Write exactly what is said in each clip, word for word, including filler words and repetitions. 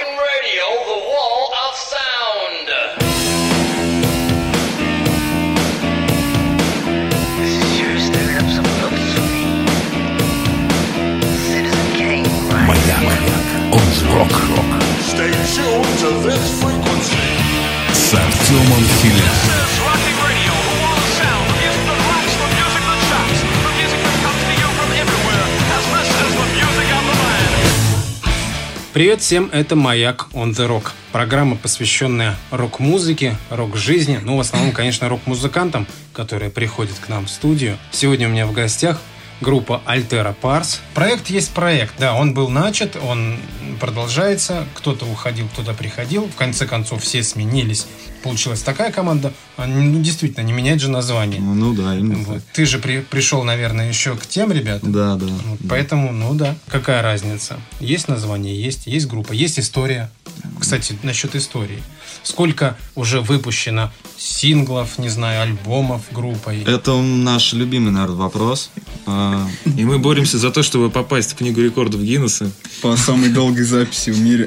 Rockin' Radio, the wall of sound. This is sure stirring up some looks for me. Citizen Kane, right? Маяк. Он же рок-рок. Stay tuned to this frequency. С Артемом Филипповым. Привет всем, это «Маяк on the Rock». Программа, посвященная рок-музыке, рок-жизни. Ну, в основном, конечно, рок-музыкантам, которые приходят к нам в студию. Сегодня у меня в гостях группа Altera Pars. Проект есть проект, да, он был начат, он продолжается. Кто-то уходил, кто-то приходил. В конце концов, все сменились. Получилась такая команда. Ну, действительно, не менять же название. Ну да, именно. Вот. Ты же при, пришел, наверное, еще к тем ребятам. Да, да. Вот, да. Поэтому, ну да, какая разница? Есть название, есть, есть группа, есть история. Кстати, насчет истории. Сколько уже выпущено синглов, не знаю, альбомов группой? Это наш любимый, наверное, вопрос. И мы боремся за то, чтобы попасть в книгу рекордов Гиннесса. По самой долгой записи в мире.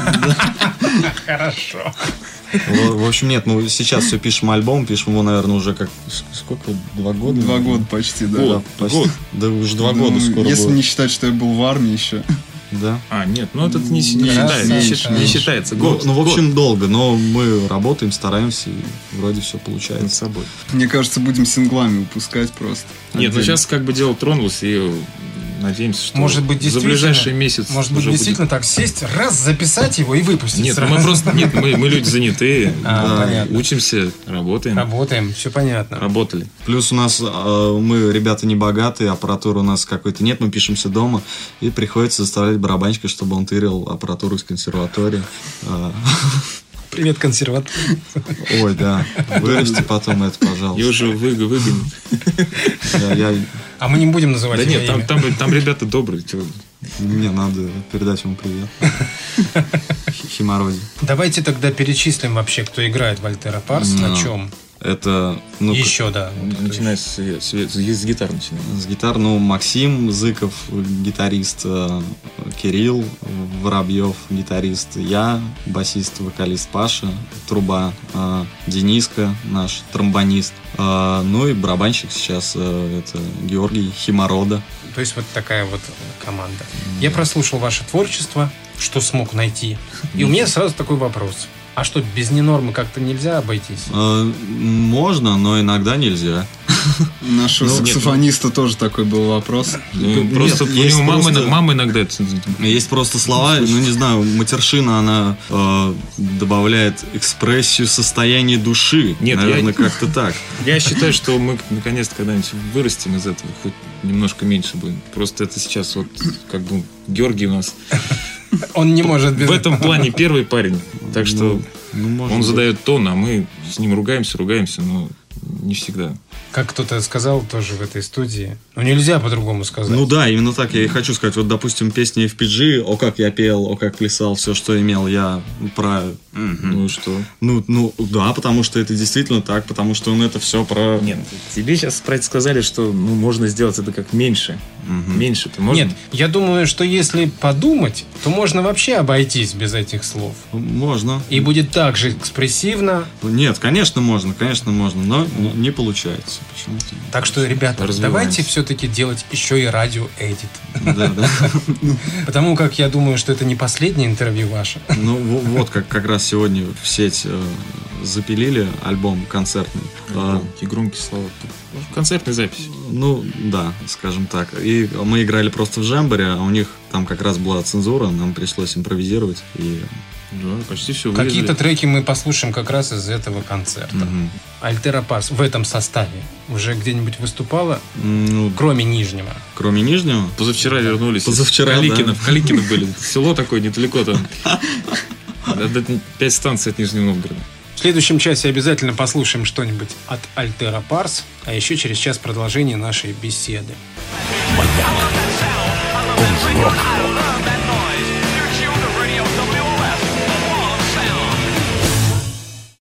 Хорошо. В общем, нет, мы сейчас все пишем альбом, пишем его, наверное, уже как... Сколько? Два года? Два года почти, да. Да, почти. Да уже два года скоро Если будет. не считать, что я был в армии еще. Да. А, нет, ну это не, не, Да, считается, не, да, считается, да. не считается. Ну, Год. ну, в общем, год долго, но мы работаем, стараемся, и вроде все над получается. собой. Мне кажется, будем синглами выпускать просто. Нет, ну Отдельно. сейчас как бы дело тронулось, и надеемся, что Может быть, за действительно, ближайший месяц может быть, уже действительно так сесть, раз, записать его и выпустить будет... Нет, сразу. мы просто... Нет, мы, мы люди занятые, А, да, понятно. учимся, работаем. Работаем, все понятно. Работали. Плюс у нас, э, мы, ребята, не богатые, аппаратуры у нас какой-то нет, мы пишемся дома, и приходится заставлять барабанщика, чтобы он тырил аппаратуру из консерватории. Э, Привет, консерватор. Ой, да, вырежьте потом это, пожалуйста. Я уже вы, выгоню. Я, я- А мы не будем называть Да его нет, там, имя. там, там ребята добрые. чё. Мне надо передать ему привет. Химороди. Давайте тогда перечислим вообще, кто играет в Altera Pars, Ну, на чем. Это, ну, Еще, да. Начиная с, с, с, с гитары начинаем. с гитар, ну, Максим Зыков, гитарист, э, Кирилл Воробьев, гитарист, я, басист, вокалист Паша, труба, э, Дениска, наш тромбонист, э, ну и барабанщик сейчас э, это Георгий Химорода. То есть вот такая вот команда. Я прослушал ваше творчество, что смог найти. И у меня сразу такой вопрос. А что, без ненормы как-то нельзя обойтись? Э, можно, но иногда нельзя. Нашего Ну, саксофониста тоже такой был вопрос. Ну, Нет, просто у есть него мама, просто- мама иногда это... Есть просто слова, ну не знаю, матершина, она э, добавляет экспрессию состояния души. Нет, наверное, я- как-то так. Я считаю, что мы наконец-то когда-нибудь вырастем из этого, хоть немножко меньше будем. Просто это сейчас вот как бы Георгий у нас Он не может без в этом плане первый парень. Так что Ну, может он быть. задает тон, а мы с ним ругаемся, ругаемся, но не всегда. Как кто-то сказал тоже в этой студии. Ну, нельзя по-другому сказать. Ну да, именно так я и хочу сказать. Вот, допустим, песни эф пи джи, о, как я пел, о, как плясал, все, что имел я про... Ну и что? Ну, ну, да, потому что это действительно так, потому что он это все про... Нет, тебе сейчас про это сказали, что ну, можно сделать это как меньше. Меньше. Ты можно... Нет, я думаю, что если подумать, то можно вообще обойтись без этих слов. Можно. И будет так же экспрессивно. Нет, конечно, можно, конечно, можно, но не получается. Почему-то. Так что, ребята, Развиваемся. давайте все-таки делать еще и радио-эдит. Да, да. Потому как я думаю, что это не последнее интервью ваше. Ну, во- вот как, как раз сегодня в сеть э, запилили альбом концертный. Э, Громкие, громкие слова. Концертная запись. ну, да, скажем так. И мы играли просто в Жамборе, а у них там как раз была цензура, нам пришлось импровизировать. И... Да, почти все Какие-то треки мы послушаем как раз из этого концерта. Мгм. Altera Pars в этом составе уже где-нибудь выступала, Ну, кроме Нижнего? кроме Нижнего. Позавчера вернулись. Позавчера, в Каликино, да. в Каликино были. Село такое недалеко там. Это пять станций от Нижнего Новгорода. В следующем часе обязательно послушаем что-нибудь от Altera Pars, а еще через час продолжение нашей беседы. Он же рок.